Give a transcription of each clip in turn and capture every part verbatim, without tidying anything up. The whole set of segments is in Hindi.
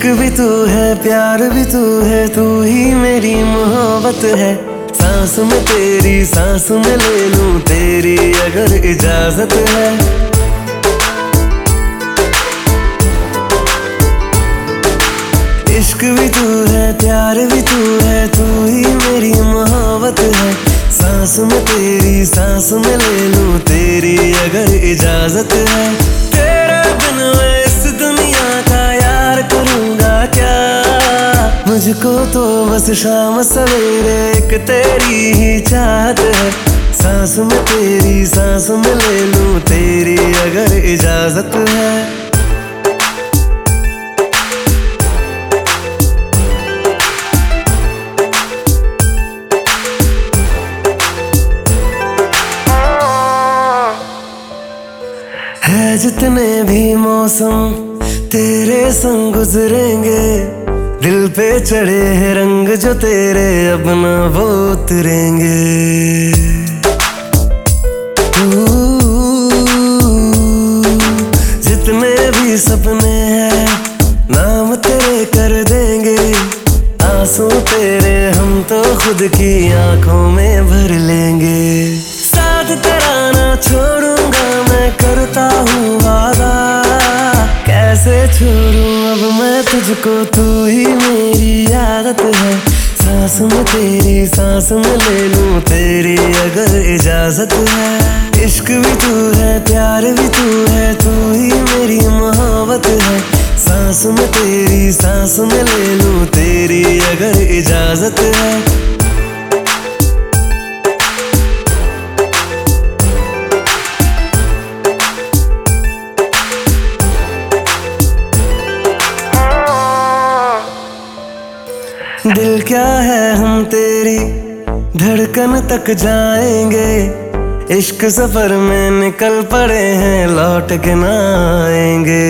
इश्क भी तू है, प्यार भी तू है, तू ही मेरी मोहब्बत है। सांस में तेरी सांस में ले लूं तेरी अगर इजाजत है। इश्क भी तू है, प्यार भी तू है, तू ही मेरी मोहब्बत है। सांस में तेरी सांस में ले लूं तेरी अगर इजाजत है। तेरे बिन मैं इस दुनिया का यार करूंगा क्या। मुझको तो बस शाम सवेरे एक तेरी ही चाहत है। सांस में तेरी सांस में ले लूं तेरी अगर इजाजत है। है जितने भी मौसम तेरे संग गुजरेंगे, दिल पे चढ़े हैं रंग जो तेरे अब न वो उतरेंगे। जितने भी सपने हैं नाम तेरे कर देंगे। आंसू तेरे हम तो खुद की आंखों में भर लेंगे। साथ तेरा ना छोड़ूंगा मैं करता हूँ वादा। कैसे छोड़ूं अब मैं तुझको, तू ही मेरी आदत है। सांस में तेरी सांस में ले लूं तेरी अगर इजाजत है। इश्क भी तू है, प्यार भी तू है, तू ही मेरी मोहब्बत है। सांस में तेरी सांस में ले लूं तेरी अगर इजाजत है। दिल क्या है हम तेरी धड़कन तक जाएंगे। इश्क सफर में निकल पड़े हैं लौट के ना आएंगे।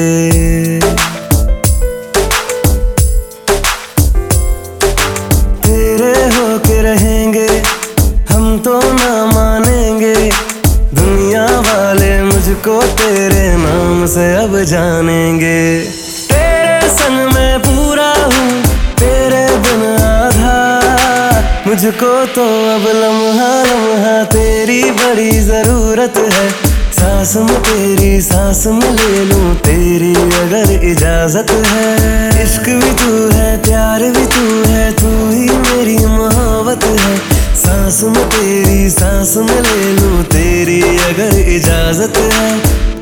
तेरे होके रहेंगे हम तो ना मानेंगे। दुनिया वाले मुझको तेरे नाम से अब जानेंगे। तेरे संग मैं पूरा हूँ तेरे बिन आधा। मुझको तो अब लम्हा लम्हा तेरी बड़ी जरूरत है। सांस में तेरी सांस में ले लूं तेरी अगर इजाजत है। इश्क भी तू है, प्यार भी तू है, तू ही मेरी मोहब्बत है। सांस में तेरी सांस में ले लूं तेरी अगर इजाजत है।